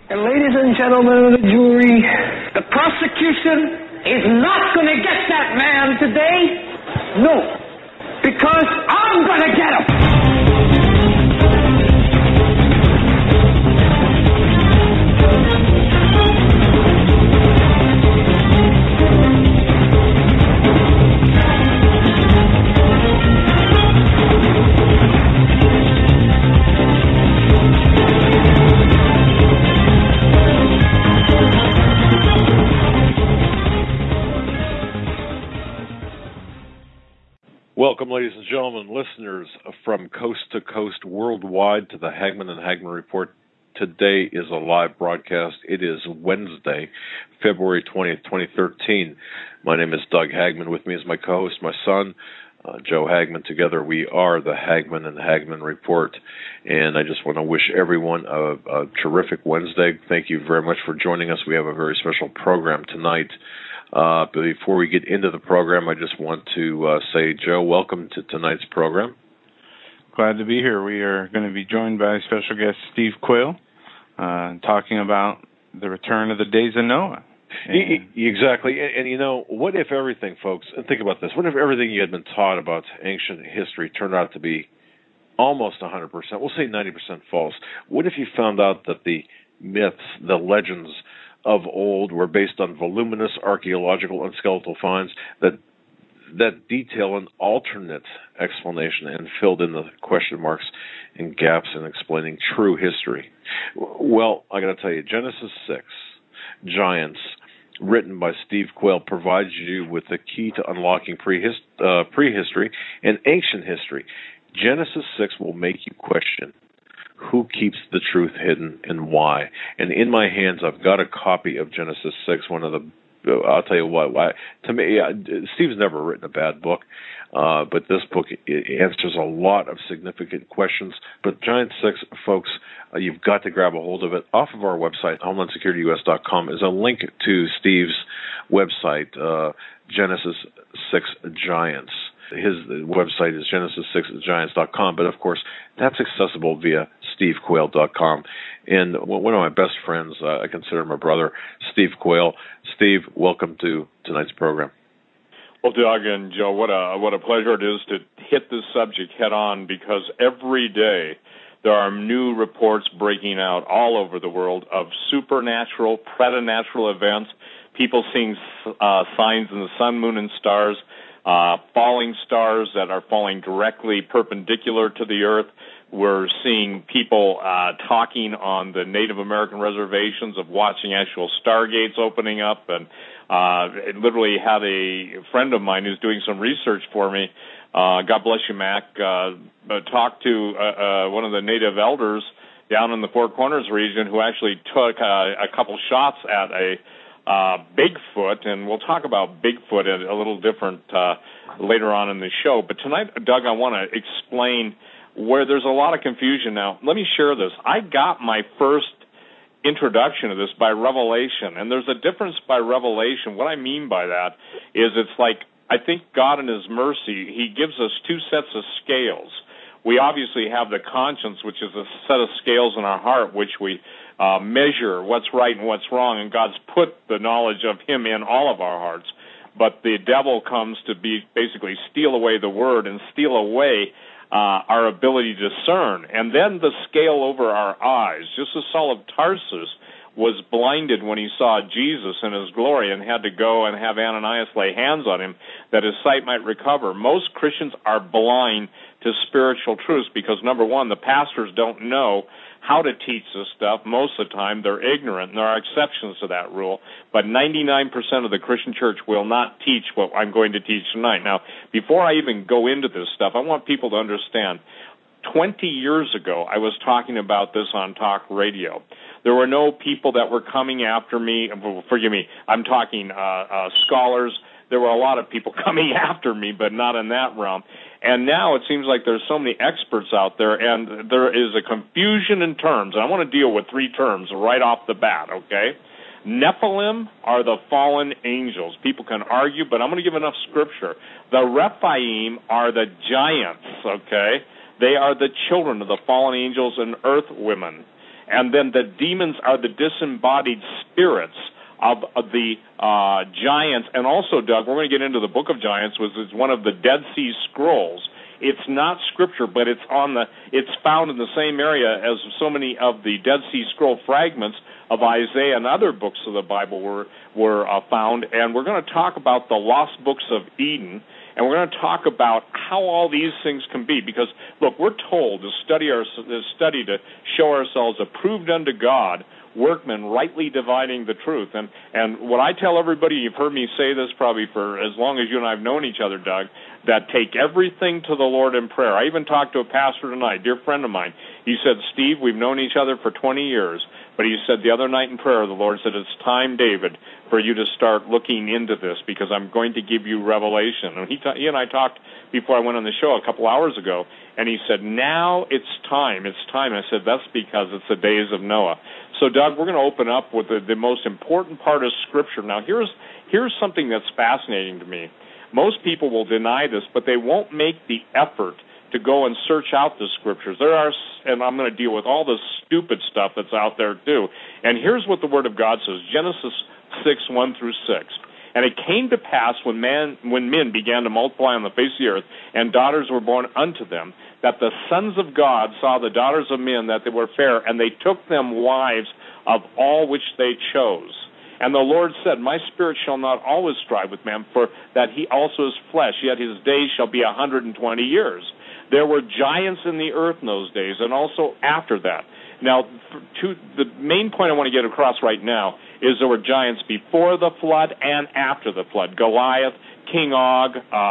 And ladies and gentlemen of the jury, the prosecution is not going to get that man today. No, because I'm going to get him. Welcome, ladies and gentlemen, listeners from coast to coast worldwide to the Hagmann and Hagmann Report. Today is a live broadcast. It is Wednesday, February 20th, 2013. My name is Doug Hagmann. With me is my co-host, my son, Joe Hagmann. Together we are the Hagmann and Hagmann Report. And I just want to wish everyone a terrific Wednesday. Thank you very much for joining us. We have a very special program tonight. Before we get into the program, I just want to say, Joe, welcome to tonight's program. Glad to be here. We are going to be joined by special guest Steve Quayle, talking about the return of the days of Noah. Exactly. And you know, what if everything, folks, and think about this, what if everything you had been taught about ancient history turned out to be almost 100%, we'll say 90% false? What if you found out that the myths, the legends of old were based on voluminous archaeological and skeletal finds that detail an alternate explanation and filled in the question marks and gaps in explaining true history? Well, I got to tell you, Genesis 6, Giants, written by Steve Quayle, provides you with the key to unlocking prehistory and ancient history. Genesis 6 will make you question who keeps the truth hidden and why. And in my hands, I've got a copy of Genesis 6, one of the, I'll tell you what, to me, Steve's never written a bad book, but this book answers a lot of significant questions. But Giant 6, folks, you've got to grab a hold of it. Off of our website, HomelandSecurityUS.com, is a link to Steve's website, Genesis 6 Giants. His website is Genesis6Giants.com, but of course, that's accessible via SteveQuayle.com. And one of my best friends, I consider my brother, Steve Quayle. Steve, welcome to tonight's program. Well, Doug and Joe, what a pleasure it is to hit this subject head on, because every day there are new reports breaking out all over the world of supernatural, preternatural events, people seeing signs in the sun, moon, and stars, falling stars that are falling directly perpendicular to the earth. We're seeing people talking on the Native American reservations of watching actual stargates opening up. And literally had a friend of mine who's doing some research for me, God bless you, Mac, talk to one of the Native elders down in the Four Corners region who actually took a couple shots at a Bigfoot, and we'll talk about Bigfoot a little different later on in the show. But tonight, Doug, I want to explain where there's a lot of confusion now. Let me share this. I got my first introduction to this by revelation, and there's a difference by revelation. What I mean by that is it's like, I think God in His mercy, He gives us two sets of scales. We obviously have the conscience, which is a set of scales in our heart, which we measure what's right and what's wrong, and God's put the knowledge of Him in all of our hearts. But the devil comes to basically steal away the Word and steal away our ability to discern. And then the scale over our eyes, just as Saul of Tarsus was blinded when he saw Jesus in His glory and had to go and have Ananias lay hands on him that his sight might recover. Most Christians are blind to spiritual truths because, number one, the pastors don't know how to teach this stuff. Most of the time, they're ignorant, and there are exceptions to that rule. But 99% of the Christian church will not teach what I'm going to teach tonight. Now, before I even go into this stuff, I want people to understand, 20 years ago, I was talking about this on talk radio. There were no people that were coming after me. Forgive me, I'm talking scholars. There were a lot of people coming after me, but not in that realm. And now it seems like there's so many experts out there, and there is a confusion in terms. And I want to deal with three terms right off the bat, okay? Nephilim are the fallen angels. People can argue, but I'm going to give enough scripture. The Rephaim are the giants, okay? They are the children of the fallen angels and earth women. And then the demons are the disembodied spirits of the giants. And also, Doug, we're going to get into the Book of Giants, which is one of the Dead Sea Scrolls. It's not scripture, but it's found in the same area as so many of the Dead Sea Scroll fragments of Isaiah and other books of the Bible were found. And we're going to talk about the lost books of Eden, and we're going to talk about how all these things can be. Because, look, we're told to study to show ourselves approved unto God, workmen rightly dividing the truth. And what I tell everybody, you've heard me say this probably for as long as you and I have known each other, Doug, that take everything to the Lord in prayer. I even talked to a pastor tonight, dear friend of mine. He said, Steve, we've known each other for 20 years. But he said the other night in prayer, the Lord said, it's time, David, for you to start looking into this because I'm going to give you revelation. And he and I talked before I went on the show a couple hours ago, and he said, now it's time. It's time. And I said, that's because it's the days of Noah. So, Doug, we're going to open up with the most important part of Scripture. Now, here's something that's fascinating to me. Most people will deny this, but they won't make the effort to go and search out the Scriptures. And I'm going to deal with all the stupid stuff that's out there too. And here's what the Word of God says, Genesis 6:1 through 6. And it came to pass when men began to multiply on the face of the earth, and daughters were born unto them, that the sons of God saw the daughters of men, that they were fair, and they took them wives of all which they chose. And the Lord said, my spirit shall not always strive with man, for that he also is flesh, yet his days shall be 120 years. There were giants in the earth in those days, and also after that. Now, the main point I want to get across right now is there were giants before the flood and after the flood. Goliath, King Og,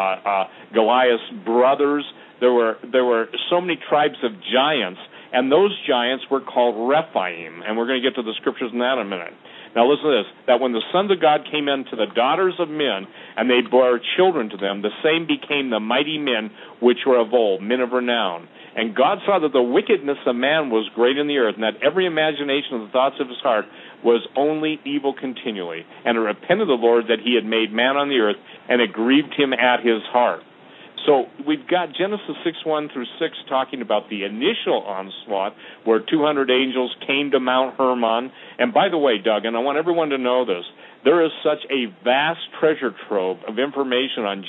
Goliath's brothers. There were so many tribes of giants, and those giants were called Rephaim. And we're going to get to the scriptures in that in a minute. Now listen to this, that when the sons of God came unto the daughters of men, and they bore children to them, the same became the mighty men which were of old, men of renown. And God saw that the wickedness of man was great in the earth, and that every imagination of the thoughts of his heart was only evil continually. And it repented the Lord that he had made man on the earth, and it grieved him at his heart. So we've got Genesis 6:1 through 6 talking about the initial onslaught where 200 angels came to Mount Hermon. And by the way, Doug, and I want everyone to know this, there is such a vast treasure trove of information on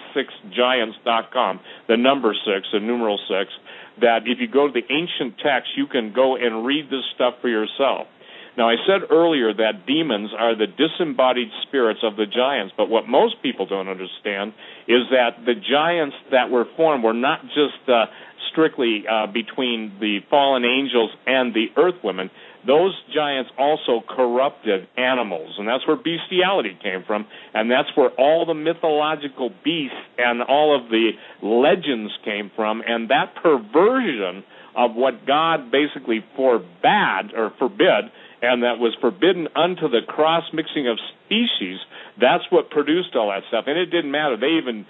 Genesis6giants.com, the number 6, the numeral 6, that if you go to the ancient text, you can go and read this stuff for yourself. Now, I said earlier that demons are the disembodied spirits of the giants, but what most people don't understand is that the giants that were formed were not just strictly between the fallen angels and the earth women. Those giants also corrupted animals, and that's where bestiality came from, and that's where all the mythological beasts and all of the legends came from, and that perversion of what God basically forbade or forbid, and that was forbidden unto the cross-mixing of species, that's what produced all that stuff. And it didn't matter. The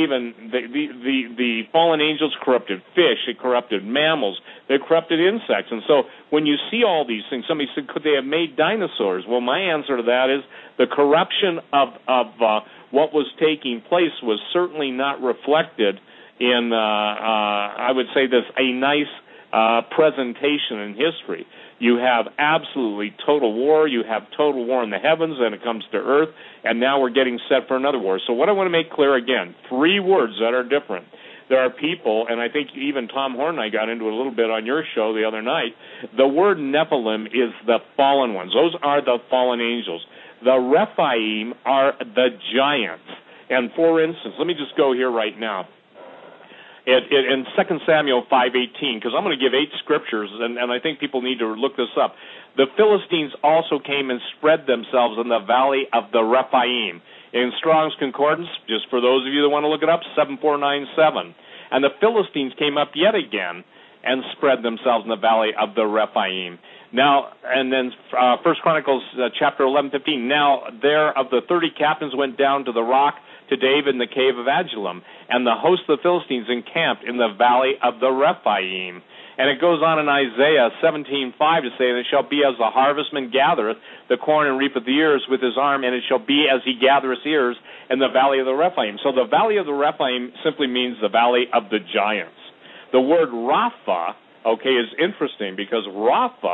fallen angels corrupted fish, it corrupted mammals, they corrupted insects. And so when you see all these things, somebody said, could they have made dinosaurs? Well, my answer to that is the corruption of what was taking place was certainly not reflected in, I would say this, a nice presentation in history. You have absolutely total war. You have total war in the heavens, and it comes to earth, and now we're getting set for another war. So what I want to make clear again, 3 words that are different. There are people, and I think even Tom Horn and I got into it a little bit on your show the other night, the word Nephilim is the fallen ones. Those are the fallen angels. The Rephaim are the giants. And for instance, let me just go here right now. In 2 Samuel 5:18, because I'm going to give 8 scriptures, and I think people need to look this up. The Philistines also came and spread themselves in the valley of the Rephaim. In Strong's Concordance, just for those of you that want to look it up, 7497. And the Philistines came up yet again and spread themselves in the valley of the Rephaim. Now, and then 1 Chronicles chapter 11:15. Now, there of the 30 captains went down to the rock to David in the cave of Adullam, and the host of the Philistines encamped in the valley of the Rephaim. And it goes on in Isaiah 17:5 to say, and it shall be as the harvestman gathereth the corn and reapeth the ears with his arm, and it shall be as he gathereth ears in the valley of the Rephaim. So the valley of the Rephaim simply means the valley of the giants. The word Rapha, is interesting because Rapha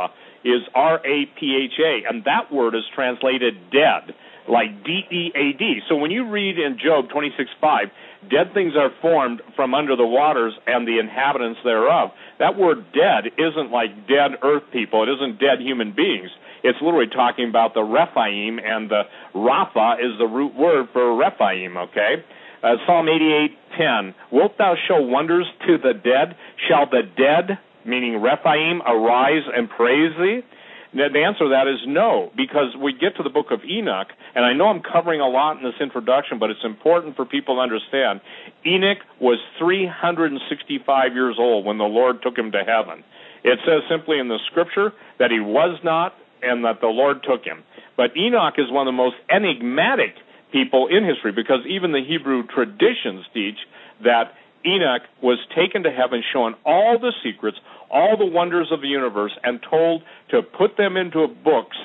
is R-A-P-H-A, and that word is translated dead, like D-E-A-D. So when you read in Job 26:5, dead things are formed from under the waters and the inhabitants thereof, that word dead isn't like dead earth people. It isn't dead human beings. It's literally talking about the Rephaim, and the Rapha is the root word for Rephaim, okay? Psalm 88:10, wilt thou show wonders to the dead? Shall the dead, meaning Rephaim, arise and praise thee? The answer to that is no, because we get to the book of Enoch, and I know I'm covering a lot in this introduction, but it's important for people to understand. Enoch was 365 years old when the Lord took him to heaven. It says simply in the scripture that he was not and that the Lord took him. But Enoch is one of the most enigmatic people in history, because even the Hebrew traditions teach that Enoch was taken to heaven, shown all the secrets, all the wonders of the universe, and told to put them into books,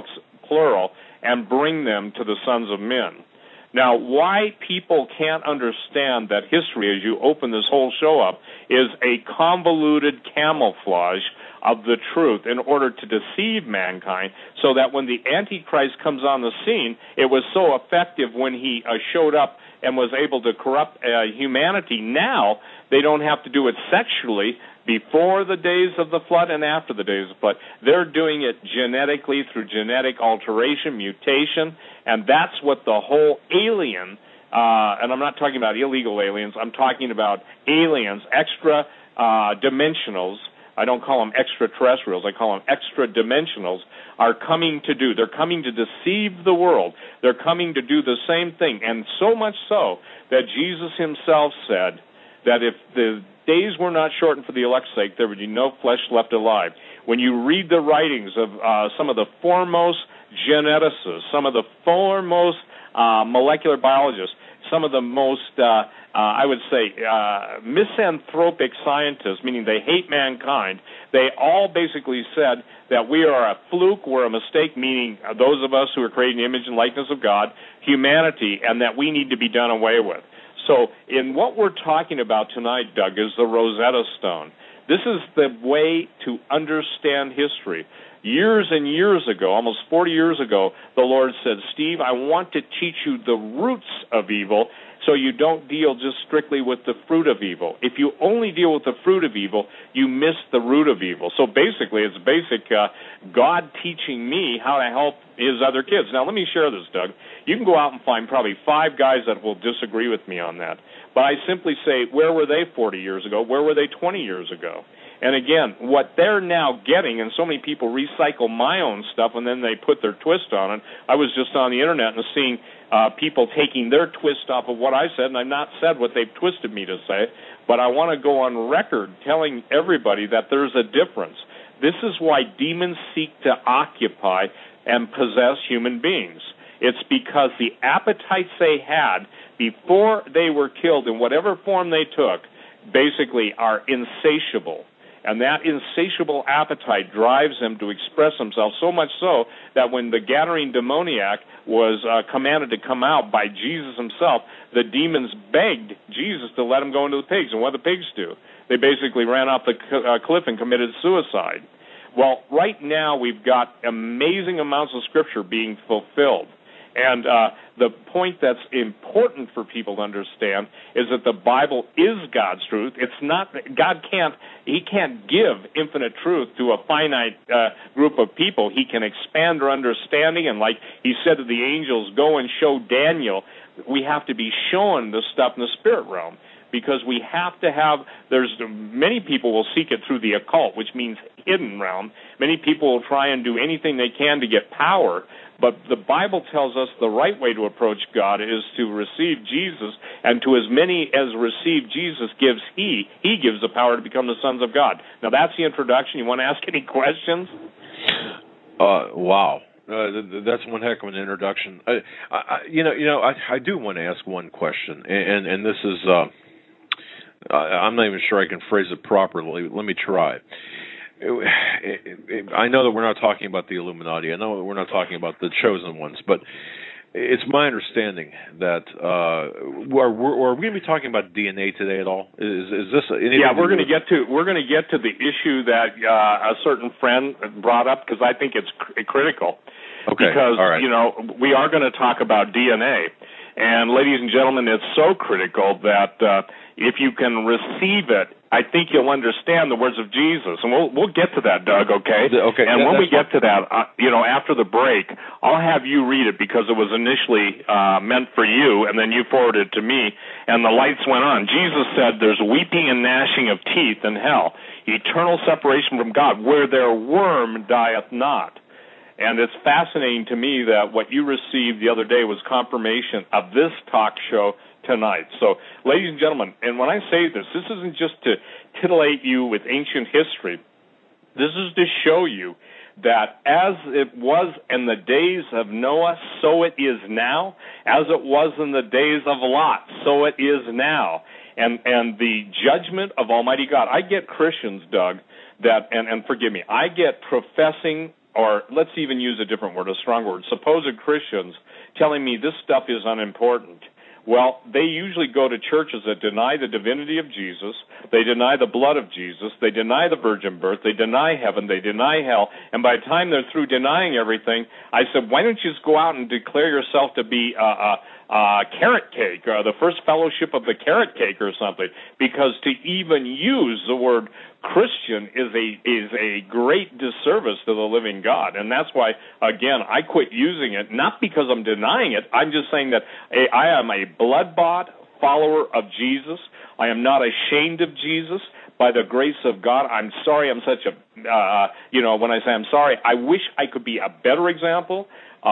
plural, and bring them to the sons of men. Now, why people can't understand that history, as you open this whole show up, is a convoluted camouflage of the truth in order to deceive mankind, so that when the Antichrist comes on the scene, it was so effective when he showed up and was able to corrupt humanity. Now, they don't have to do it sexually before the days of the flood and after the days of the flood. They're doing it genetically through genetic alteration, mutation, and that's what the whole alien, and I'm not talking about illegal aliens, I'm talking about aliens, extra dimensionals. I don't call them extraterrestrials, I call them extra-dimensionals, are coming to do. They're coming to deceive the world. They're coming to do the same thing, and so much so that Jesus himself said that if the days were not shortened for the elect's sake, there would be no flesh left alive. When you read the writings of some of the foremost geneticists, some of the foremost molecular biologists, some of the most, I would say, misanthropic scientists, meaning they hate mankind, they all basically said that we are a fluke, we're a mistake, meaning those of us who are created in the image and likeness of God, humanity, and that we need to be done away with. So in what we're talking about tonight, Doug, is the Rosetta Stone. This is the way to understand history. Years and years ago, almost 40 years ago, the Lord said, Steve, I want to teach you the roots of evil so you don't deal just strictly with the fruit of evil. If you only deal with the fruit of evil, you miss the root of evil. So basically, it's basic God teaching me how to help his other kids. Now, let me share this, Doug. You can go out and find probably 5 guys that will disagree with me on that. But I simply say, where were they 40 years ago? Where were they 20 years ago? And again, what they're now getting, and so many people recycle my own stuff and then they put their twist on it. I was just on the internet and seeing people taking their twist off of what I said, and I've not said what they've twisted me to say, but I want to go on record telling everybody that there's a difference. This is why demons seek to occupy and possess human beings. It's because the appetites they had before they were killed, in whatever form they took, basically are insatiable. And that insatiable appetite drives them to express themselves, so much so that when the Gadarene demoniac was commanded to come out by Jesus himself, the demons begged Jesus to let him go into the pigs. And what did the pigs do? They basically ran off the cliff and committed suicide. Well, right now we've got amazing amounts of Scripture being fulfilled. And the point that's important for people to understand is that the Bible is God's truth. It's not, He can't give infinite truth to a finite group of people. He can expand our understanding, and like he said to the angels, go and show Daniel, we have to be shown the stuff in the spirit realm. Because we have to have, many people will seek it through the occult, which means hidden realm. Many people will try and do anything they can to get power, but the Bible tells us the right way to approach God is to receive Jesus, and to as many as receive Jesus gives He gives the power to become the sons of God. Now that's the introduction. You want to ask any questions? Wow. That's one heck of an introduction. I do want to ask one question, and this is, I'm not even sure I can phrase it properly. Let me try. I know that we're not talking about the Illuminati. I know that we're not talking about the chosen ones, but it's my understanding that are we going to be talking about DNA today at all? Is this? Yeah, we're going to get to the issue that a certain friend brought up, because I think it's critical. Okay. Because all right. We are going to talk about DNA, and ladies and gentlemen, it's so critical that if you can receive it, I think you'll understand the words of Jesus, and we'll get to that, Doug. Okay. Okay. And when we get to that, after the break, I'll have you read it, because it was initially meant for you, and then you forwarded it to me, and the lights went on. Jesus said, "There's weeping and gnashing of teeth in hell, eternal separation from God, where their worm dieth not." And it's fascinating to me that what you received the other day was confirmation of this talk show tonight. So, ladies and gentlemen, and when I say this isn't just to titillate you with ancient history. This is to show you that as it was in the days of Noah, so it is now. As it was in the days of Lot, so it is now. And the judgment of Almighty God. I get Christians, Doug, that, and forgive me, I get professing, or let's even use a different word, a strong word, supposed Christians telling me this stuff is unimportant. Well, they usually go to churches that deny the divinity of Jesus, they deny the blood of Jesus, they deny the virgin birth, they deny heaven, they deny hell, and by the time they're through denying everything, I said, why don't you just go out and declare yourself to be carrot cake, or the first fellowship of the carrot cake or something, because to even use the word Christian is a great disservice to the living God. And that's why, again, I quit using it, not because I'm denying it. I'm just saying that I am a blood-bought follower of Jesus. I am not ashamed of Jesus. By the grace of God, I'm sorry I'm such a, when I say I'm sorry, I wish I could be a better example.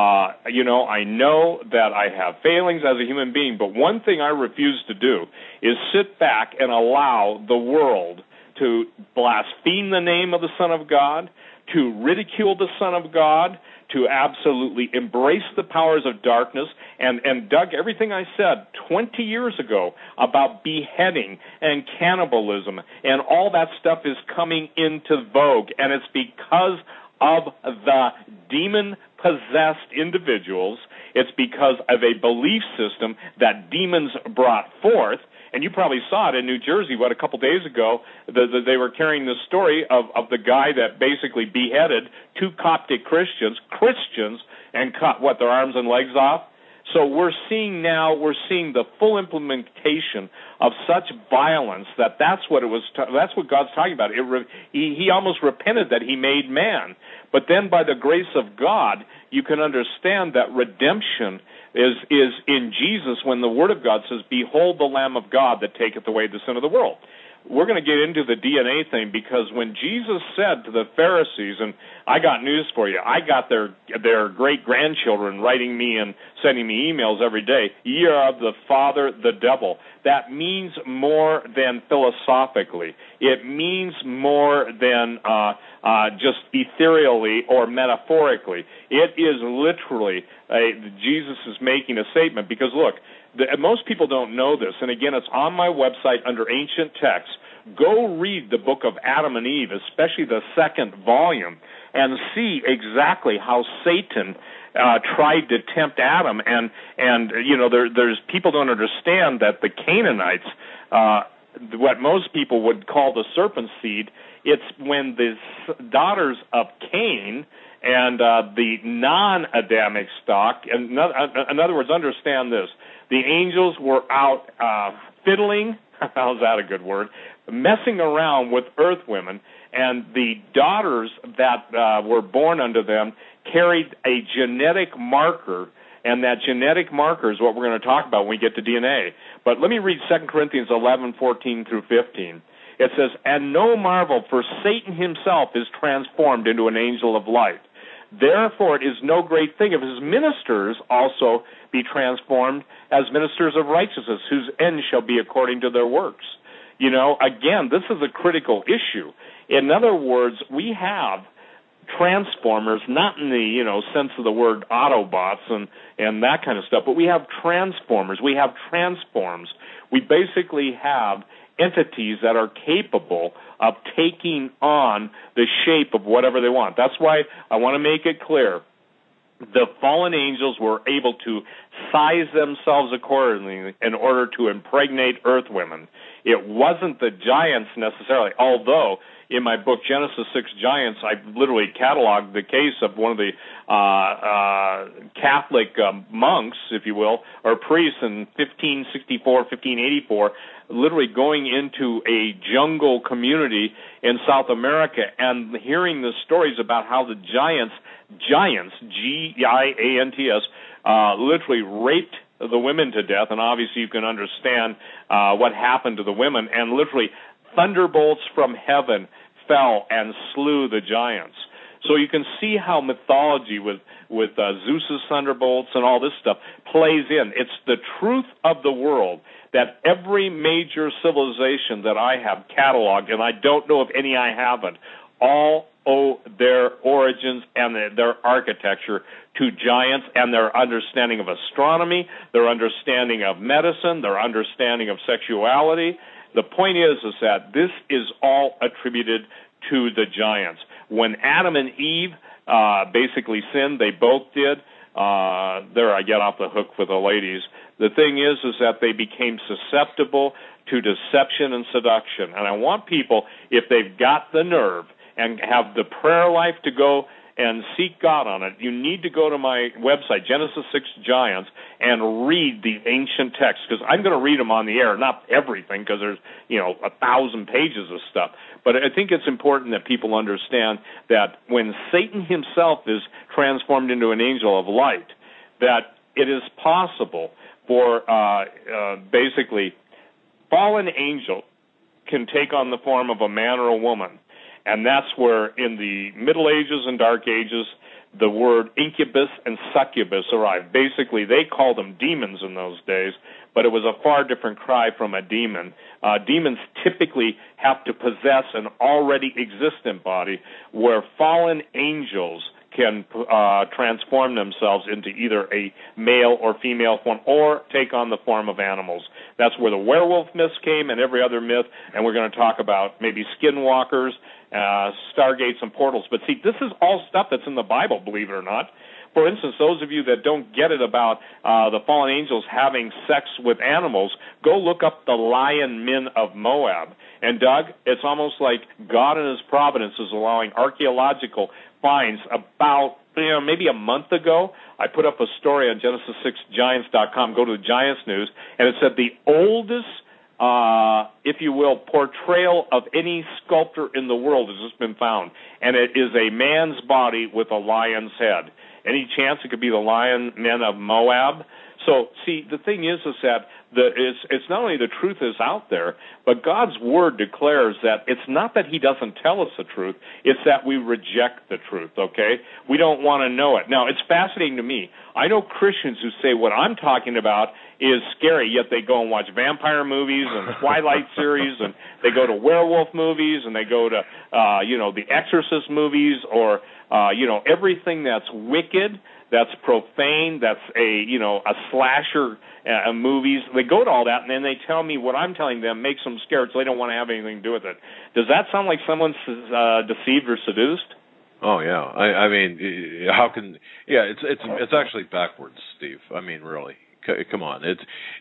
I know that I have failings as a human being, but one thing I refuse to do is sit back and allow the world to blaspheme the name of the Son of God, to ridicule the Son of God, to absolutely embrace the powers of darkness. And Doug, everything I said 20 years ago about beheading and cannibalism and all that stuff is coming into vogue, and it's because of the demon-possessed individuals. It's because of a belief system that demons brought forth. And you probably saw it in New Jersey, a couple days ago, they were carrying the story of the guy that basically beheaded 2 Coptic Christians, and cut, their arms and legs off? So we're seeing the full implementation of such violence that's what God's talking about. He almost repented that he made man. But then by the grace of God, you can understand that redemption is in Jesus when the Word of God says, "Behold the Lamb of God that taketh away the sin of the world." We're going to get into the DNA thing, because when Jesus said to the Pharisees, and I got news for you, I got their great-grandchildren writing me and sending me emails every day, "Ye are of the father, the devil." That means more than philosophically. It means more than just ethereally or metaphorically. It is literally, Jesus is making a statement, because look, most people don't know this, and again, it's on my website under Ancient Texts. Go read the book of Adam and Eve, especially the 2nd volume, and see exactly how Satan tried to tempt Adam. And there's people don't understand that the Canaanites, what most people would call the serpent seed, it's when the daughters of Cain and the non-Adamic stock, in other words, understand this, the angels were out fiddling, how's that a good word, messing around with earth women, and the daughters that were born unto them carried a genetic marker, and that genetic marker is what we're going to talk about when we get to DNA. But let me read 2 Corinthians 11:14 through 15. It says, "And no marvel, for Satan himself is transformed into an angel of light. Therefore it is no great thing if his ministers also be transformed as ministers of righteousness, whose end shall be according to their works." Again, this is a critical issue. In other words, we have transformers, not in the sense of the word Autobots and that kind of stuff, but we have transformers. We have transforms. We basically have entities that are capable of taking on the shape of whatever they want. That's why I want to make it clear. the fallen angels were able to size themselves accordingly in order to impregnate earth women. It wasn't the giants necessarily, although in my book, Genesis 6 Giants, I literally cataloged the case of one of the Catholic monks, if you will, or priests in 1564, 1584, literally going into a jungle community in South America and hearing the stories about how the giants, G-I-A-N-T-S, literally raped the women to death, and obviously you can understand what happened to the women, and literally thunderbolts from heaven fell and slew the giants. So you can see how mythology with Zeus's thunderbolts and all this stuff plays in. It's the truth of the world that every major civilization that I have cataloged, and I don't know of any I haven't, all owe their origins and their architecture to giants and their understanding of astronomy, their understanding of medicine, their understanding of sexuality. The point is that this is all attributed to the giants. When Adam and Eve basically sinned, they both did. There I get off the hook for the ladies. The thing is that they became susceptible to deception and seduction. And I want people, if they've got the nerve and have the prayer life to go and seek God on it, you need to go to my website, Genesis 6 Giants, and read the ancient texts, because I'm going to read them on the air, not everything, because there's 1,000 pages of stuff. But I think it's important that people understand that when Satan himself is transformed into an angel of light, that it is possible for basically fallen angel can take on the form of a man or a woman. And that's where, in the Middle Ages and Dark Ages, the word incubus and succubus arrived. Basically, they called them demons in those days, but it was a far different cry from a demon. Demons typically have to possess an already existent body, where fallen angels can transform themselves into either a male or female form or take on the form of animals. That's where the werewolf myths came and every other myth, and we're going to talk about maybe skinwalkers, stargates, and portals. But see, this is all stuff that's in the Bible, believe it or not. For instance, those of you that don't get it about the fallen angels having sex with animals, go look up the lion men of Moab. And Doug, it's almost like God in his providence is allowing archaeological finds. About maybe a month ago, I put up a story on Genesis6Giants.com. Go to the Giants News, and it said the oldest, if you will, portrayal of any sculptor in the world has just been found, and it is a man's body with a lion's head. Any chance it could be the lion men of Moab? So, see, the thing is that it's not only the truth is out there, but God's Word declares that it's not that He doesn't tell us the truth, it's that we reject the truth, okay? We don't want to know it. Now, it's fascinating to me. I know Christians who say what I'm talking about is scary, yet they go and watch vampire movies and Twilight series, and they go to werewolf movies, and they go to, the Exorcist movies, or, everything that's wicked, that's profane, that's a slasher movies. They go to all that, and then they tell me what I'm telling them makes them scared, so they don't want to have anything to do with it. Does that sound like someone's deceived or seduced? Oh yeah, I mean, how can? Yeah, it's actually backwards, Steve. I mean, really. Come on, it's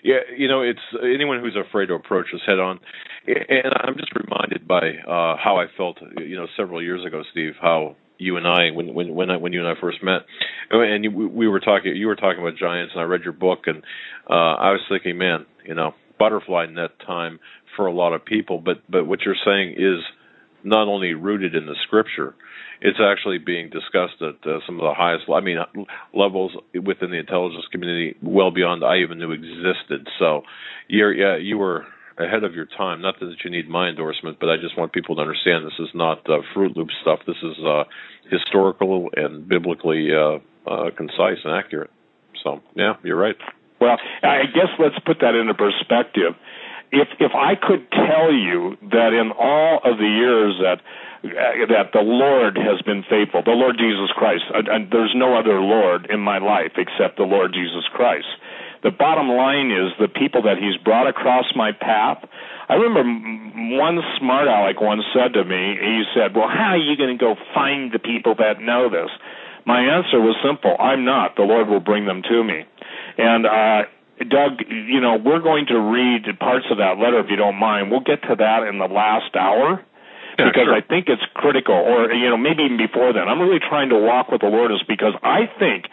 anyone who's afraid to approach us head on, and I'm just reminded by how I felt, several years ago, Steve, how you and I, when you and I first met, and you were talking about giants, and I read your book, and I was thinking, man, butterfly net time for a lot of people, but what you're saying is not only rooted in the Scripture, it's actually being discussed at some of the highest, levels within the intelligence community, well beyond I even knew existed. So, you were ahead of your time. Not that you need my endorsement, but I just want people to understand this is not Fruit Loop stuff. This is historical and biblically concise and accurate. So, yeah, you're right. Well, I guess let's put that into perspective. If I could tell you that in all of the years that the Lord has been faithful, the Lord Jesus Christ, and there's no other Lord in my life except the Lord Jesus Christ. The bottom line is the people that He's brought across my path. I remember one smart aleck once said to me, he said, well, how are you going to go find the people that know this? My answer was simple. I'm not. The Lord will bring them to me. And Doug, we're going to read parts of that letter if you don't mind. We'll get to that in the last hour. Yeah, because sure. I think it's critical, or, maybe even before then. I'm really trying to walk with the Lord is because I think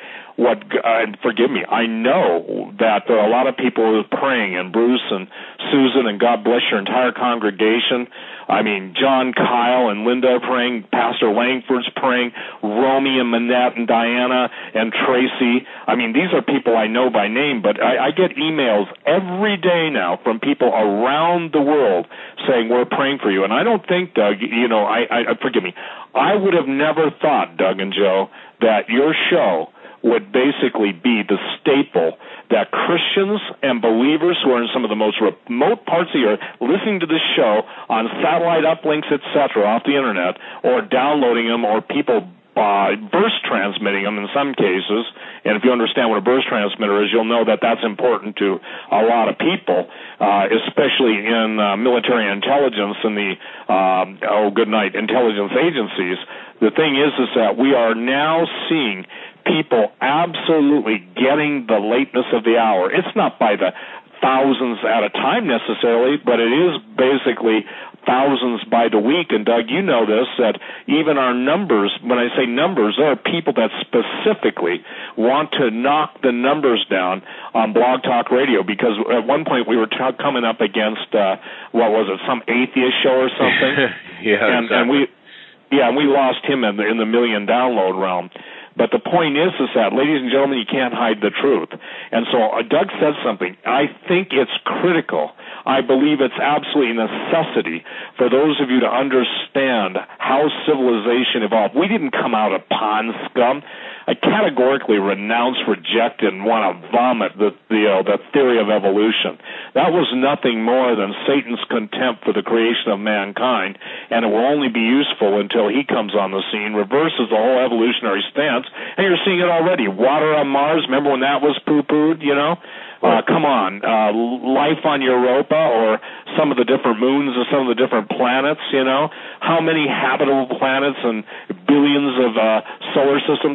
forgive me, I know that there are a lot of people who are praying, and Bruce and Susan, and God bless your entire congregation. I mean, John, Kyle, and Linda are praying, Pastor Langford's praying, Romy and Manette and Diana and Tracy. I mean, these are people I know by name, but I get emails every day now from people around the world saying, we're praying for you. And I don't think, Doug, forgive me, I would have never thought, Doug and Joe, that your show would basically be the staple that Christians and believers who are in some of the most remote parts of the earth listening to this show on satellite uplinks, etc., off the internet, or downloading them, or people burst transmitting them in some cases. And if you understand what a burst transmitter is, you'll know that that's important to a lot of people, especially in military intelligence and the intelligence agencies. The thing is that we are now seeing people absolutely getting the lateness of the hour. It's not by the thousands at a time necessarily, but it is basically thousands by the week. And Doug, you know this, that even our numbers, when I say numbers, there are people that specifically want to knock the numbers down on Blog Talk Radio, because at one point we were coming up against, some atheist show or something? Yeah, exactly. And we lost him in the million download realm. But the point is that, ladies and gentlemen, you can't hide the truth. And so Doug said something. I think it's critical. I believe it's absolutely a necessity for those of you to understand how civilization evolved. We didn't come out of pond scum. I categorically renounce, reject, and want to vomit the theory of evolution. That was nothing more than Satan's contempt for the creation of mankind, and it will only be useful until he comes on the scene, reverses the whole evolutionary stance, and you're seeing it already. Water on Mars, remember when that was poo-pooed, come on, life on Europa, or some of the different moons of some of the different planets, how many habitable planets and billions of solar systems,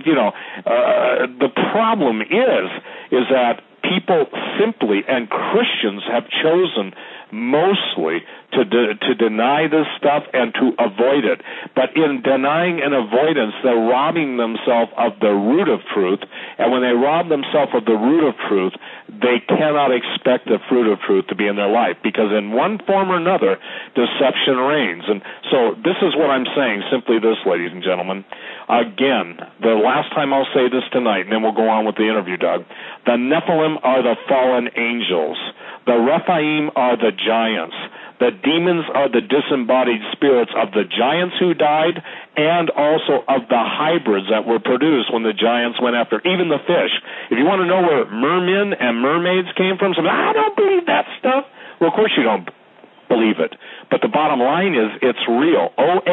the problem is that people simply, and Christians have chosen mostly to deny this stuff and to avoid it. But in denying and avoidance, they're robbing themselves of the root of truth. And when they rob themselves of the root of truth, they cannot expect the fruit of truth to be in their life, because in one form or another, deception reigns. And so this is what I'm saying, simply this, ladies and gentlemen. Again, the last time I'll say this tonight, and then we'll go on with the interview, Doug. The Nephilim are the fallen angels. The Rephaim are the giants. The demons are the disembodied spirits of the giants who died, and also of the hybrids that were produced when the giants went after even the fish. If you want to know where mermen and mermaids came from, I don't believe that stuff. Well, of course you don't believe it. But the bottom line is it's real.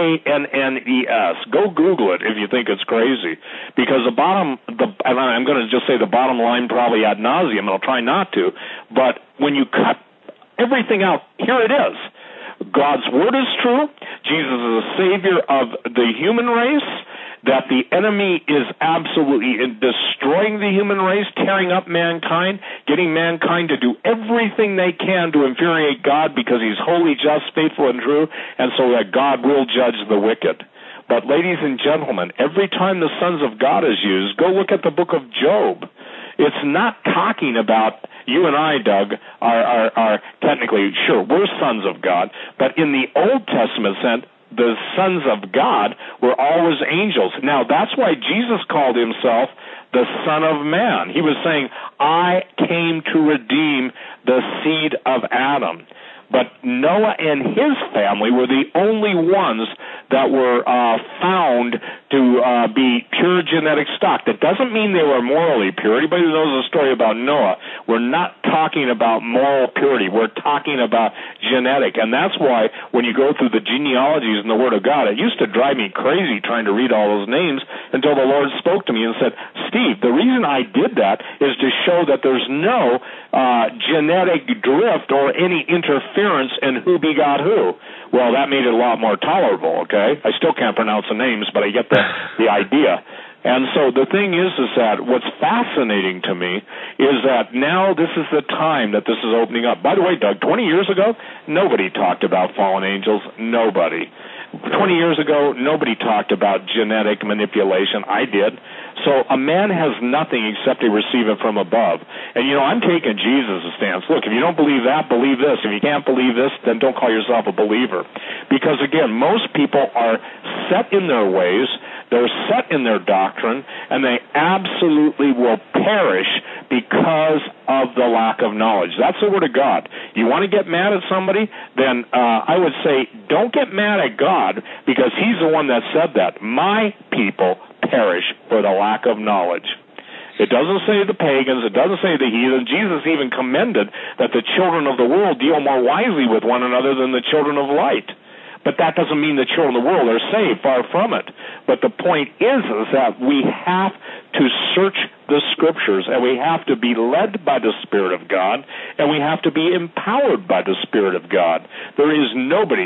OANNES. Go Google it if you think it's crazy. Because and I'm going to just say the bottom line probably ad nauseum, and I'll try not to, but when you cut everything out, here it is. God's word is true. Jesus is the savior of the human race. That the enemy is absolutely destroying the human race, tearing up mankind, getting mankind to do everything they can to infuriate God because he's holy, just, faithful, and true, and so that God will judge the wicked. But ladies and gentlemen, every time the sons of God is used, go look at the book of Job. It's not talking about you and I, Doug, are technically, sure, we're sons of God, but in the Old Testament sense, the sons of God were always angels. Now, that's why Jesus called himself the Son of Man. He was saying, I came to redeem the seed of Adam. But Noah and his family were the only ones that were found to be pure genetic stock. That doesn't mean they were morally pure. Anybody who knows the story about Noah, we're not talking about moral purity. We're talking about genetic. And that's why when you go through the genealogies in the Word of God, it used to drive me crazy trying to read all those names until the Lord spoke to me and said, Steve, the reason I did that is to show that there's no genetic drift or any interference in who begot who. Well, that made it a lot more tolerable, okay? I still can't pronounce the names, but I get the idea. And so the thing is that what's fascinating to me is that now this is the time that this is opening up. By the way, Doug, 20 years ago, nobody talked about fallen angels. Nobody. 20 years ago, nobody talked about genetic manipulation. I did. So a man has nothing except to receive it from above. And, I'm taking Jesus' stance. Look, if you don't believe that, believe this. If you can't believe this, then don't call yourself a believer. Because, again, most people are set in their ways. They're set in their doctrine, and they absolutely will perish because of the lack of knowledge. That's the Word of God. You want to get mad at somebody? Then I would say don't get mad at God, because He's the one that said that. My people perish for the lack of knowledge. It doesn't say the pagans. It doesn't say the heathen. Jesus even commended that the children of the world deal more wisely with one another than the children of light. But that doesn't mean the children of the world are saved, far from it. But the point is that we have to search the Scriptures, and we have to be led by the Spirit of God, and we have to be empowered by the Spirit of God. There is nobody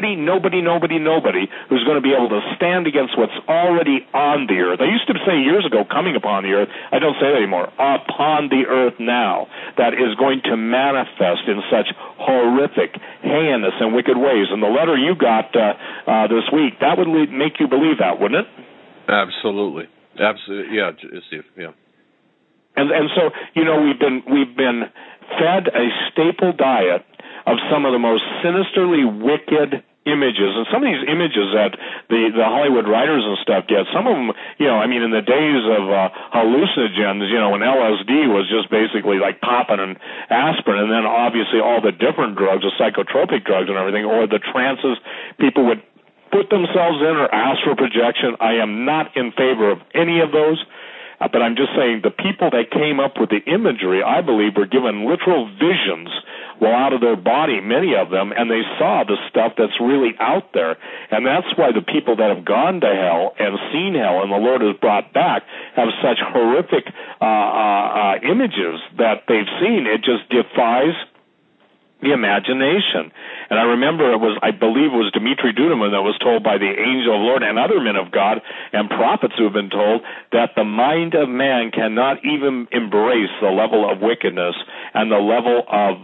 who's going to be able to stand against what's already on the earth. I used to say years ago, coming upon the earth. I don't say that anymore. Upon the earth now, that is going to manifest in such horrific, heinous, and wicked ways. And the letter you got this week, that would make you believe that, wouldn't it? Absolutely. Yeah, Steve. Yeah. And so, we've been fed a staple diet of some of the most sinisterly wicked images, and some of these images that the Hollywood writers and stuff get, some of them, in the days of hallucinogens, when LSD was just basically like popping an aspirin, and then obviously all the different drugs, the psychotropic drugs and everything, or the trances people would put themselves in or astral projection. I am not in favor of any of those, but I'm just saying the people that came up with the imagery, I believe, were given literal visions while out of their body, many of them, and they saw the stuff that's really out there. And that's why the people that have gone to hell and seen hell and the Lord has brought back have such horrific images that they've seen. It just defies the imagination. And I remember I believe it was Dmitri Duduman that was told by the angel of the Lord and other men of God and prophets who have been told that the mind of man cannot even embrace the level of wickedness and the level of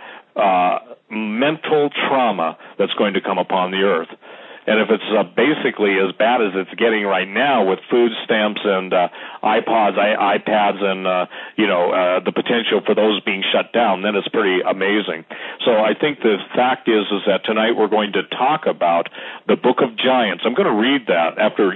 mental trauma that's going to come upon the earth. And if it's basically as bad as it's getting right now with food stamps and iPods, iPads, and the potential for those being shut down, then it's pretty amazing. So I think the fact is that tonight we're going to talk about the Book of Giants. I'm going to read that after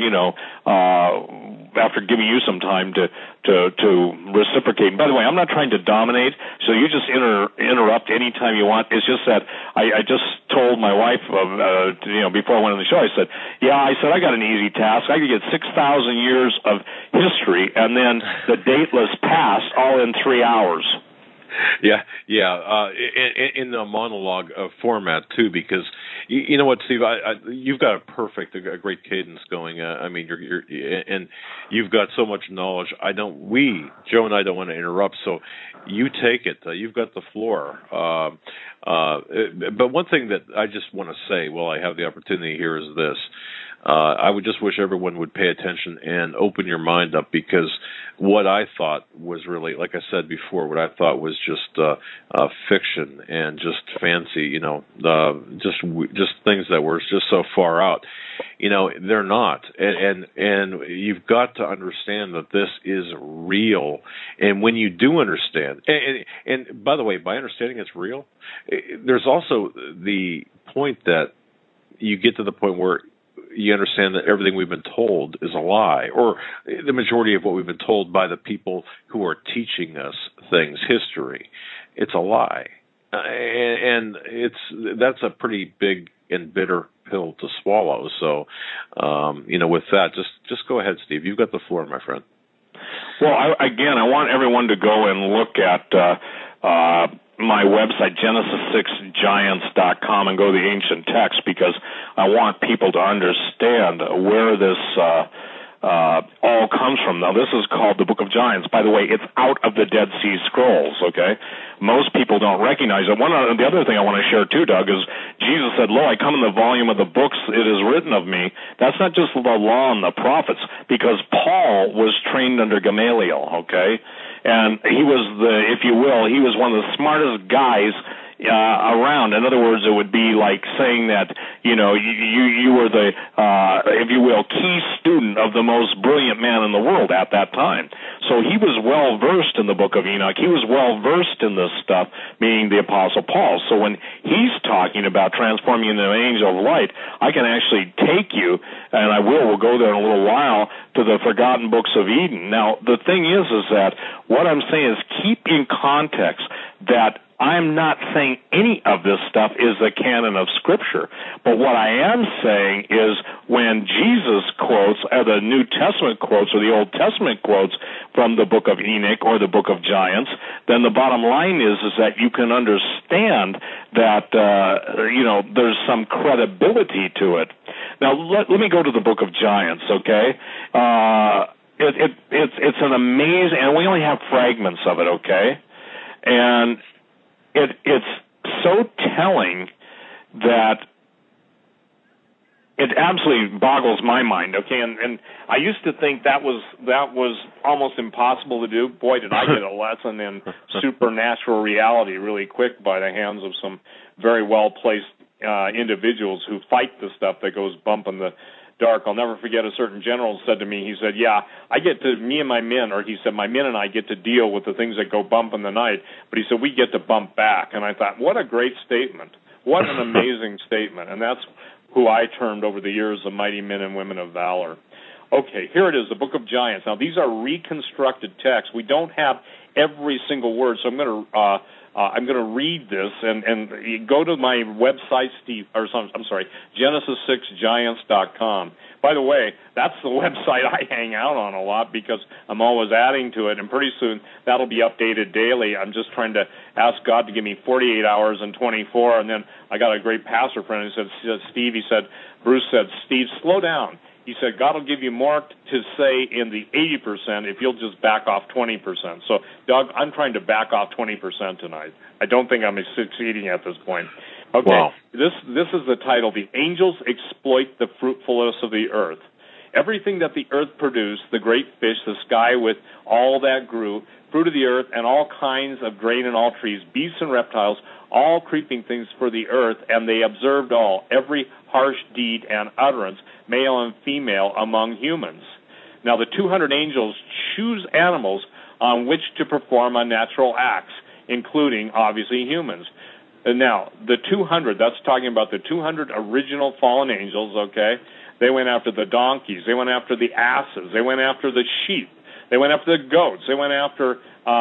giving you some time to reciprocate. And by the way, I'm not trying to dominate, so you just interrupt anytime you want. It's just that I just told my wife, before I went on the show, I said, I got an easy task. I could get 6,000 years of history and then the dateless past all in 3 hours. Yeah. In the monologue format too, because you know what, Steve, you've got a great cadence going. You're and you've got so much knowledge. Joe and I don't want to interrupt, so you take it. You've got the floor. But one thing that I just want to say while I have the opportunity here is this. I would just wish everyone would pay attention and open your mind up, because what I thought was really, like I said before, what I thought was just fiction and just fancy, just things that were just so far out. They're not, and you've got to understand that this is real. And when you do understand, and by the way, by understanding it's real, there's also the point that you get to the point where you understand that everything we've been told is a lie, or the majority of what we've been told by the people who are teaching us things, history, it's a lie. And that's a pretty big and bitter pill to swallow. So, with that, just go ahead, Steve. You've got the floor, my friend. Well, I want everyone to go and look at my website, Genesis6Giants.com, and go to the ancient text, because I want people to understand where this all comes from. Now, this is called the Book of Giants. By the way, it's out of the Dead Sea Scrolls, okay? Most people don't recognize it. The other thing I want to share, too, Doug, is Jesus said, "Lo, I come in the volume of the books it is written of me." That's not just the law and the prophets, because Paul was trained under Gamaliel, okay? And he was if you will, he was one of the smartest guys around. In other words, it would be like saying that, you were the, if you will, key student of the most brilliant man in the world at that time. So he was well versed in the book of Enoch. He was well versed in this stuff, meaning the Apostle Paul. So when he's talking about transforming into an angel of light, I can actually take you, and we'll go there in a little while, to the forgotten books of Eden. Now, the thing is that what I'm saying is keep in context that I'm not saying any of this stuff is the canon of Scripture. But what I am saying is when Jesus quotes, the New Testament quotes, or the Old Testament quotes from the book of Enoch or the book of Giants, then the bottom line is that you can understand that, there's some credibility to it. Now, let me go to the book of Giants, okay? It's an amazing, and we only have fragments of it, okay? And it's so telling that it absolutely boggles my mind, okay? And I used to think that was almost impossible to do. Boy, did I get a lesson in supernatural reality really quick by the hands of some very well-placed individuals who fight the stuff that goes bump in the dark. I'll never forget a certain general said to me, he said, my men and I get to deal with the things that go bump in the night, but he said, we get to bump back. And I thought, what a great statement. What an amazing statement. And that's who I termed over the years the mighty men and women of valor. Okay, here it is, the Book of Giants. Now, these are reconstructed texts. We don't have every single word, so I'm going to read this, and you go to my website, Genesis6Giants.com. By the way, that's the website I hang out on a lot because I'm always adding to it, and pretty soon that'll be updated daily. I'm just trying to ask God to give me 48 hours and 24, and then I got a great pastor friend who said, Bruce said, Steve, slow down. He said, God will give you more to say in the 80% if you'll just back off 20%. So, Doug, I'm trying to back off 20% tonight. I don't think I'm succeeding at this point. Okay, wow. This is the title, The Angels Exploit the Fruitfulness of the Earth. Everything that the earth produced, the great fish, the sky with all that grew, fruit of the earth, and all kinds of grain and all trees, beasts and reptiles, all creeping things for the earth, and they observed all, every harsh deed and utterance, male and female, among humans. Now, the 200 angels choose animals on which to perform unnatural acts, including, obviously, humans. And now, the 200, that's talking about the 200 original fallen angels, okay? They went after the donkeys. They went after the asses. They went after the sheep. They went after the goats. They went after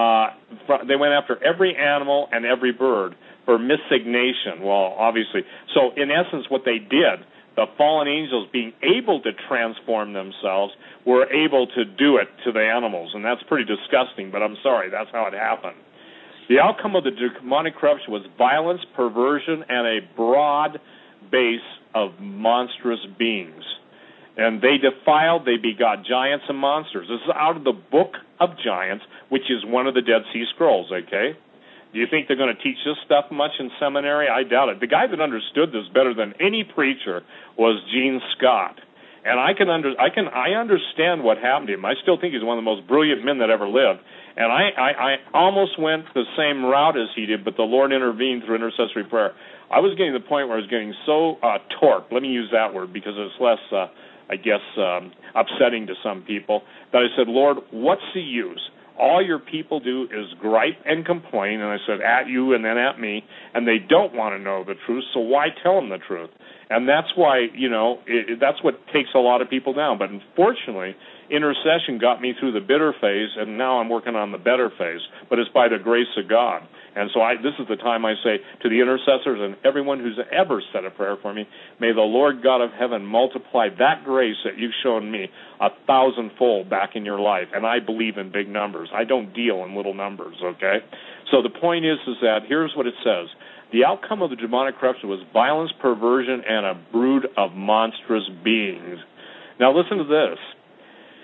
every animal and every bird for missignation. Well, obviously. So, in essence, what they did, the fallen angels being able to transform themselves were able to do it to the animals. And that's pretty disgusting, but I'm sorry, that's how it happened. The outcome of the demonic corruption was violence, perversion, and a broad base of monstrous beings. And they defiled, they begot giants and monsters. This is out of the Book of Giants, which is one of the Dead Sea Scrolls, okay? Do you think they're going to teach this stuff much in seminary? I doubt it. The guy that understood this better than any preacher was Gene Scott. And I understand what happened to him. I still think he's one of the most brilliant men that ever lived. And I almost went the same route as he did, but the Lord intervened through intercessory prayer. I was getting to the point where I was getting so torqued, let me use that word because it's less, upsetting to some people, that I said, Lord, what's the use? All your people do is gripe and complain, and I said, at you and then at me, and they don't want to know the truth, so why tell them the truth? And that's why, that's what takes a lot of people down. But unfortunately, intercession got me through the bitter phase, and now I'm working on the better phase. But it's by the grace of God. And so this is the time I say to the intercessors and everyone who's ever said a prayer for me, may the Lord God of heaven multiply that grace that you've shown me 1,000-fold back in your life. And I believe in big numbers. I don't deal in little numbers, okay? So the point is that here's what it says. The outcome of the demonic corruption was violence, perversion, and a brood of monstrous beings. Now listen to this.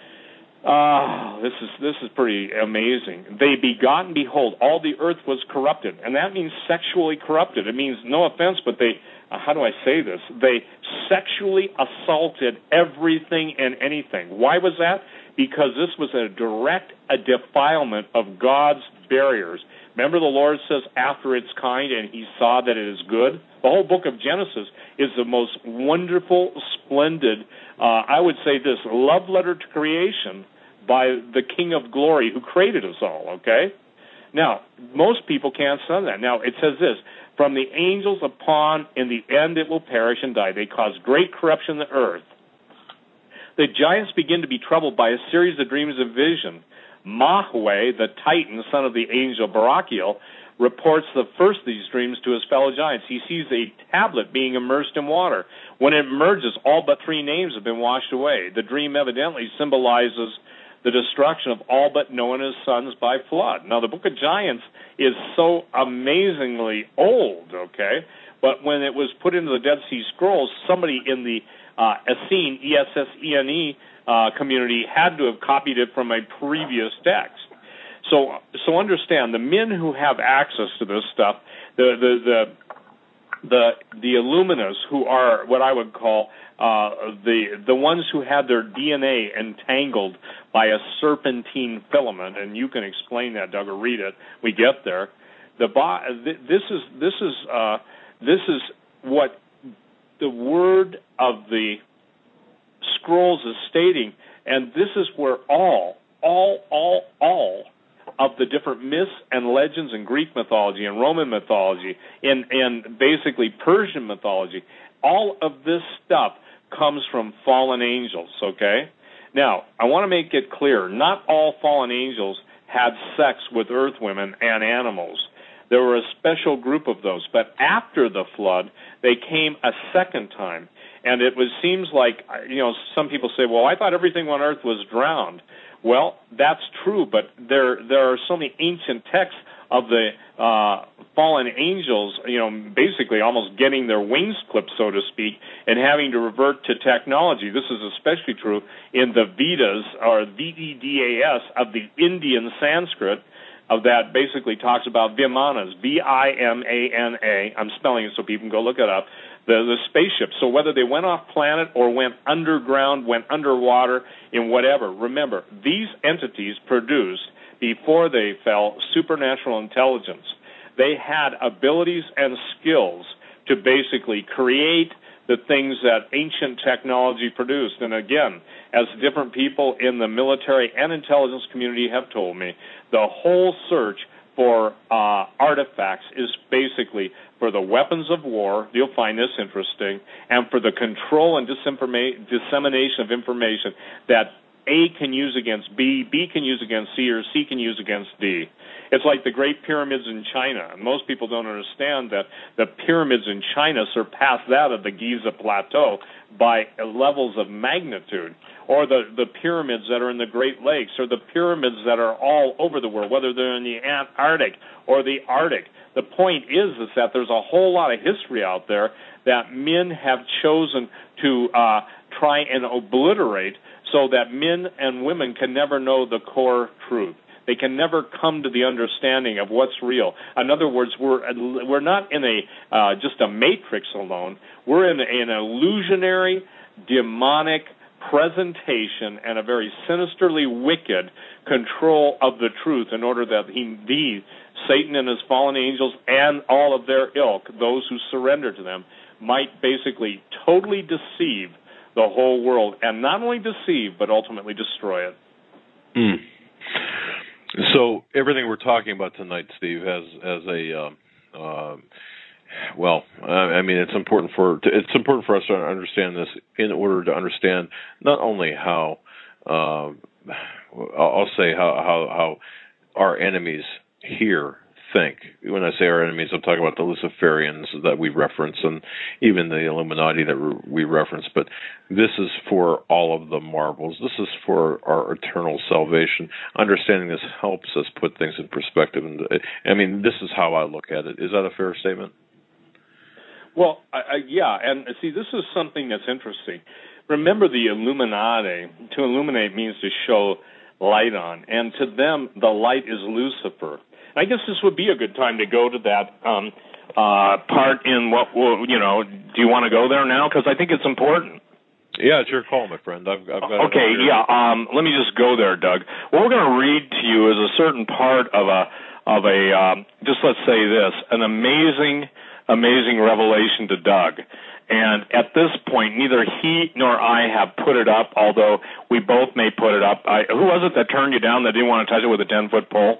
This is pretty amazing. They begot and behold, all the earth was corrupted, and that means sexually corrupted. It means, no offense, but they, how do I say this? They sexually assaulted everything and anything. Why was that? Because this was a direct defilement of God's barriers. Remember, the Lord says, after its kind, and he saw that it is good. The whole book of Genesis is the most wonderful, splendid, I would say this, love letter to creation by the King of Glory who created us all, okay? Now, most people can't say that. Now, it says this, from the angels upon, in the end it will perish and die. They cause great corruption in the earth. The giants begin to be troubled by a series of dreams and vision. Mahweh, the Titan, son of the angel Barachiel, reports the first of these dreams to his fellow giants. He sees a tablet being immersed in water. When it emerges, all but 3 names have been washed away. The dream evidently symbolizes the destruction of all but Noah and his sons by flood. Now, the book of Giants is so amazingly old, okay? But when it was put into the Dead Sea Scrolls, somebody in the Essene, E-S-S-E-N-E, community had to have copied it from a previous text. So understand, the men who have access to this stuff, the Illuminists, who are what I would call the ones who had their DNA entangled by a serpentine filament, and you can explain that, Doug, or read it. We get there. This is what the word of the scrolls is stating, and this is where all of the different myths and legends in Greek mythology and Roman mythology and basically Persian mythology, all of this stuff comes from fallen angels, okay? Now, I want to make it clear, not all fallen angels had sex with earth women and animals. There were a special group of those, but after the flood, they came a second time. And seems like, some people say, well, I thought everything on earth was drowned. Well, that's true, but there are so many ancient texts of the fallen angels, basically almost getting their wings clipped, so to speak, and having to revert to technology. This is especially true in the Vedas, or V-E-D-A-S, of the Indian Sanskrit, of that basically talks about Vimanas, V-I-M-A-N-A. I'm spelling it so people can go look it up. The spaceships. So whether they went off planet or went underground, went underwater, in whatever, remember, these entities produced, before they fell, supernatural intelligence. They had abilities and skills to basically create the things that ancient technology produced. And again, as different people in the military and intelligence community have told me, the whole search for artifacts is basically for the weapons of war, you'll find this interesting, and for the control and dissemination of information that A can use against B, B can use against C, or C can use against D. It's like the Great Pyramids in China. Most people don't understand that the pyramids in China surpass that of the Giza Plateau by levels of magnitude, or the pyramids that are in the Great Lakes, or the pyramids that are all over the world, whether they're in the Antarctic or the Arctic. The point is that there's a whole lot of history out there that men have chosen to try and obliterate so that men and women can never know the core truth. They can never come to the understanding of what's real. In other words, we're not in just a matrix alone. We're in an illusionary, demonic presentation and a very sinisterly wicked control of the truth in order that Satan and his fallen angels and all of their ilk, those who surrender to them, might basically totally deceive the whole world, and not only deceive, but ultimately destroy it. So everything we're talking about tonight, Steve, has a it's important for us to understand this in order to understand not only how I'll say how our enemies here think. When I say our enemies, I'm talking about the Luciferians that we reference and even the Illuminati that we reference. But this is for all of the marvels. This is for our eternal salvation. Understanding this helps us put things in perspective. And this is how I look at it. Is that a fair statement? Well, yeah. And see, this is something that's interesting. Remember the Illuminati. To illuminate means to show light on. And to them, the light is Lucifer. I guess this would be a good time to go to that part in what, do you want to go there now? Because I think it's important. Yeah, it's your call, my friend. I've got okay, yeah. Let me just go there, Doug. What we're going to read to you is a certain part of a just let's say this, an amazing revelation to Doug. And at this point, neither he nor I have put it up, although we both may put it up. Who was it that turned you down that didn't want to touch it with a 10-foot pole?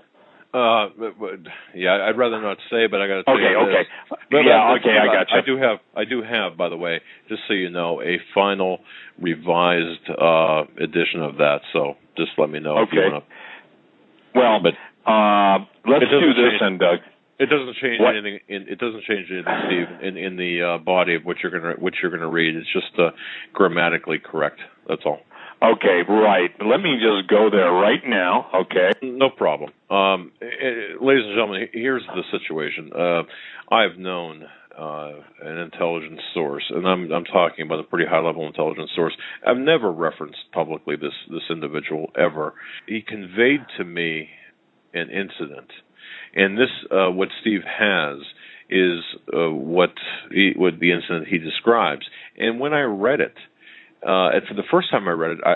Yeah, I'd rather not say, but I got to tell you Okay. I got you. I do have, by the way, just so you know, a final revised edition of that. So just let me know if you want to. Well, but let's do this then, Doug. It doesn't change anything. It doesn't change anything, Steve, in the body of what you're gonna read. It's just grammatically correct. That's all. Okay, right. Let me just go there right now. Okay. No problem. Ladies and gentlemen, here's the situation. I've known an intelligence source, and I'm talking about a pretty high-level intelligence source. I've never referenced publicly this individual ever. He conveyed to me an incident, and this what Steve has is what the incident he describes. And when I read it. And for the first time I read it,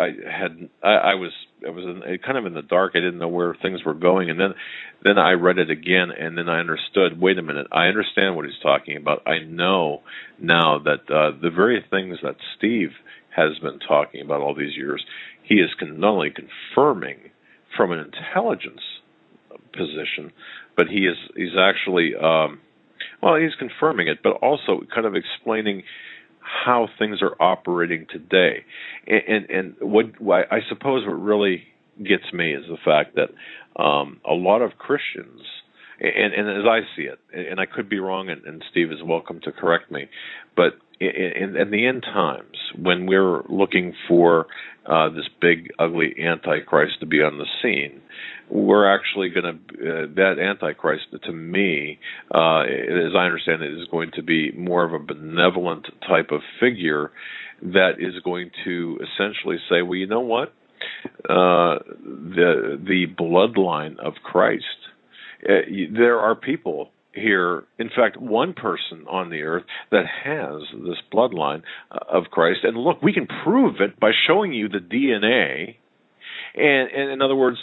I was kind of in the dark. I didn't know where things were going, and then I read it again, and then I understood. Wait a minute, I understand what he's talking about. I know now that the very things that Steve has been talking about all these years, he is not only confirming from an intelligence position, but he's actually he's confirming it, but also kind of explaining how things are operating today. And what I suppose what really gets me is the fact that a lot of Christians, and as I see it, and I could be wrong, and Steve is welcome to correct me, but in the end times, when we're looking for this big, ugly Antichrist to be on the scene, we're actually going to, that Antichrist, to me, as I understand it, is going to be more of a benevolent type of figure that is going to essentially say, well, you know what? The bloodline of Christ, there are people here, in fact, one person on the earth that has this bloodline of Christ. And look, we can prove it by showing you the DNA. And in other words,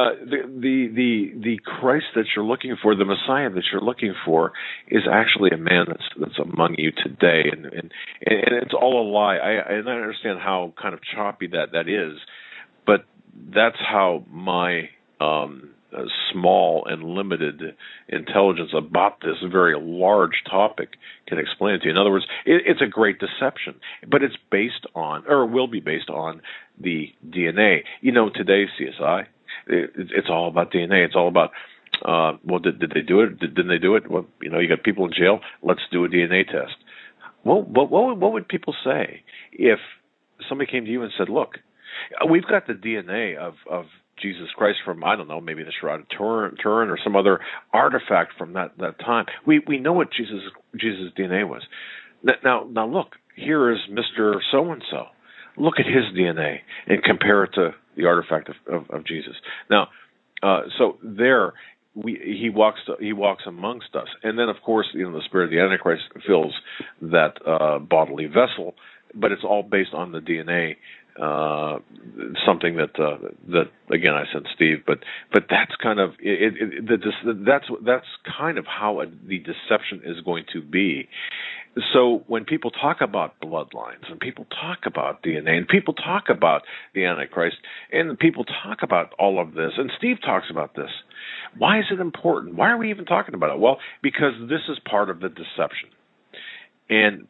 the Christ that you're looking for, the Messiah that you're looking for, is actually a man that's among you today, and it's all a lie. I understand how kind of choppy that is, but that's how my small and limited intelligence about this very large topic can explain it to you. In other words, it's a great deception, but it's based on, or will be based on, the DNA. You know, today, CSI, it's all about DNA. It's all about, did they do it? Didn't they do it? Well, you got people in jail. Let's do a DNA test. Well, what would people say if somebody came to you and said, look, we've got the DNA of Jesus Christ from, I don't know, maybe the Shroud of Turin or some other artifact from that time. We know what Jesus' DNA was. Now look, here is Mr. So-and-so. Look at his DNA and compare it to the artifact of Jesus. Now, so there he walks amongst us, and then of course the spirit of the Antichrist fills that bodily vessel, but it's all based on the DNA. Something that again I sent Steve, but that's kind of that's kind of how the deception is going to be. So when people talk about bloodlines and people talk about DNA and people talk about the Antichrist and people talk about all of this, and Steve talks about this, why is it important? Why are we even talking about it? Well, because this is part of the deception. And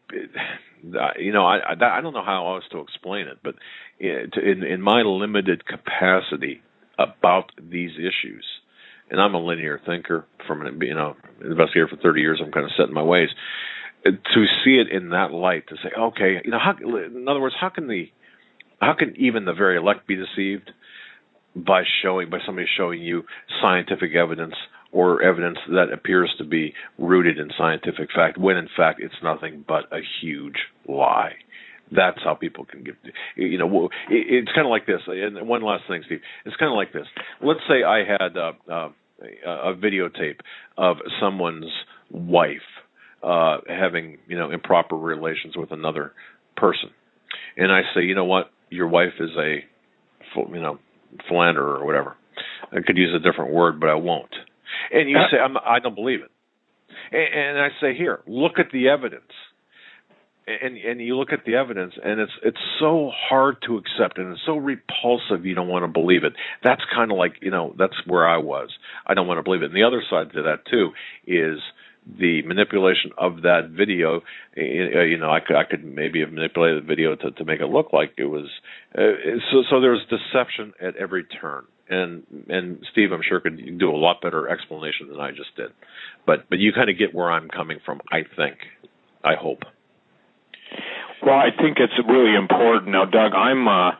I don't know how else to explain it, but in my limited capacity about these issues, and I'm a linear thinker from an investigator for 30 years, I'm kind of set in my ways. To see it in that light, to say, okay, in other words, how can even the very elect be deceived by somebody showing you scientific evidence or evidence that appears to be rooted in scientific fact, when in fact it's nothing but a huge lie. That's how people can get, it's kind of like this. And one last thing, Steve. It's kind of like this. Let's say I had a videotape of someone's wife having, improper relations with another person. And I say, you know what? Your wife is a, philanderer or whatever. I could use a different word, but I won't. And you say, I don't believe it. And I say, here, look at the evidence. And you look at the evidence, and it's so hard to accept, and it's so repulsive you don't want to believe it. That's kind of like, that's where I was. I don't want to believe it. And the other side to that, too, is the manipulation of that video. I could maybe have manipulated the video to make it look like it was. So there's deception at every turn. And Steve, I'm sure, could do a lot better explanation than I just did. But you kind of get where I'm coming from, I think. I hope. Well, I think it's really important. Now, Doug, lay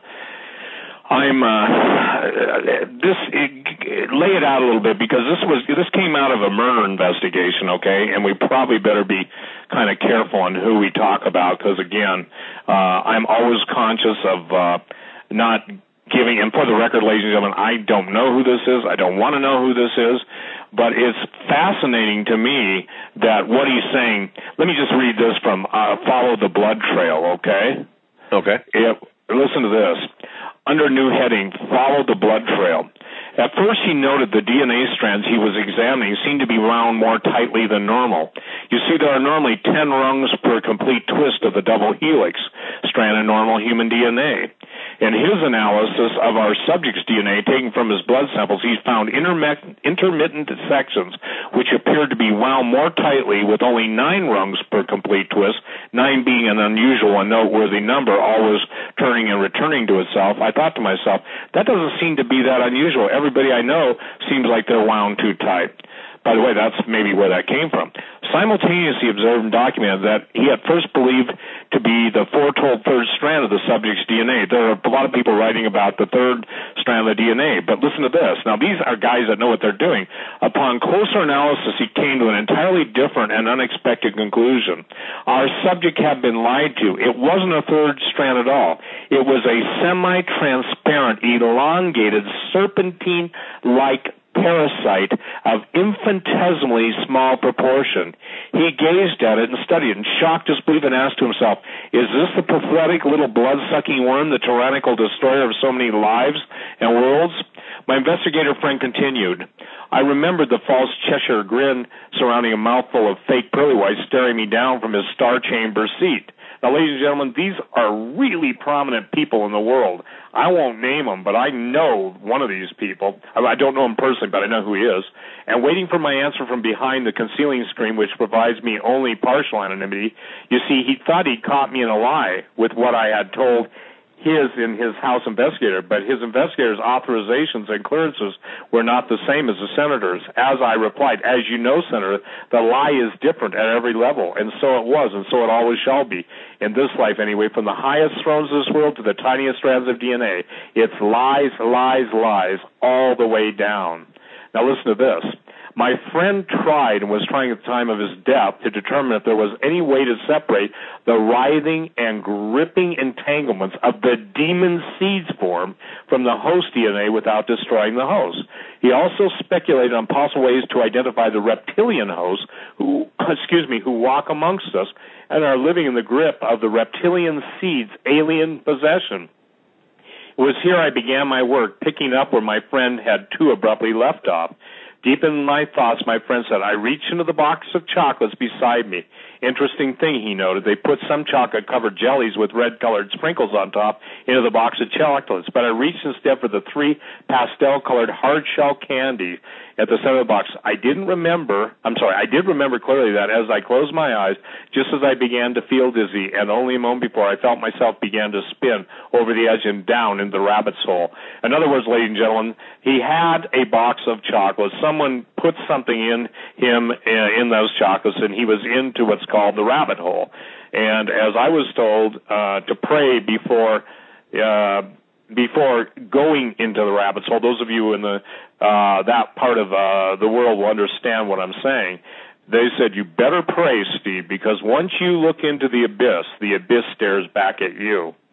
it out a little bit, because this came out of a murder investigation, okay? And we probably better be kind of careful on who we talk about, because again, I'm always conscious of not giving. And for the record, ladies and gentlemen, I don't know who this is. I don't want to know who this is. But it's fascinating to me that what he's saying. Let me just read this from Follow the Blood Trail, okay? Okay. Listen to this. Under new heading, Follow the Blood Trail. At first, he noted the DNA strands he was examining seemed to be wound more tightly than normal. You see, there are normally 10 rungs per complete twist of the double helix strand of normal human DNA. In his analysis of our subject's DNA taken from his blood samples, he's found intermittent sections which appeared to be wound more tightly with only 9 rungs per complete twist, 9 being an unusual and noteworthy number, always turning and returning to itself. I thought to myself, that doesn't seem to be that unusual. Everybody I know seems like they're wound too tight. By the way, that's maybe where that came from. Simultaneously observed and documented that he at first believed to be the foretold third strand of the subject's DNA. There are a lot of people writing about the third strand of the DNA, but listen to this. Now, these are guys that know what they're doing. Upon closer analysis, he came to an entirely different and unexpected conclusion. Our subject had been lied to. It wasn't a third strand at all. It was a semi-transparent, elongated, serpentine-like parasite of infinitesimally small proportion. He gazed at it and studied it and shocked disbelief and asked to himself, is this the pathetic little blood-sucking worm, the tyrannical destroyer of so many lives and worlds? My investigator friend continued, I remembered the false Cheshire grin surrounding a mouthful of fake pearly whites staring me down from his star chamber seat. Now, ladies and gentlemen, these are really prominent people in the world. I won't name them, but I know one of these people. I don't know him personally, but I know who he is. And waiting for my answer from behind the concealing screen, which provides me only partial anonymity, you see, he thought he'd caught me in a lie with what I had told in his House investigator, but his investigator's authorizations and clearances were not the same as the senator's. As I replied, as you know, Senator, the lie is different at every level, and so it was, and so it always shall be. In this life, anyway, from the highest thrones of this world to the tiniest strands of DNA, it's lies, lies, lies, all the way down. Now listen to this. My friend tried and was trying at the time of his death to determine if there was any way to separate the writhing and gripping entanglements of the demon seeds form from the host DNA without destroying the host. He also speculated on possible ways to identify the reptilian hosts who walk amongst us and are living in the grip of the reptilian seeds' alien possession. It was here I began my work, picking up where my friend had too abruptly left off. Deep in my thoughts, my friend said, I reached into the box of chocolates beside me. Interesting thing, he noted, they put some chocolate-covered jellies with red-colored sprinkles on top into the box of chocolates, but I reached instead for the 3 pastel-colored hard-shell candies at the center of the box. I did remember clearly that as I closed my eyes, just as I began to feel dizzy, and only a moment before I felt myself began to spin over the edge and down into the rabbit's hole. In other words, ladies and gentlemen, he had a box of chocolates. Someone put something in him in those chocolates, and he was into what's called the rabbit hole. And as I was told to pray before going into the rabbit's hole, those of you in that part of the world will understand what I'm saying. They said, you better pray, Steve, because once you look into the abyss stares back at you.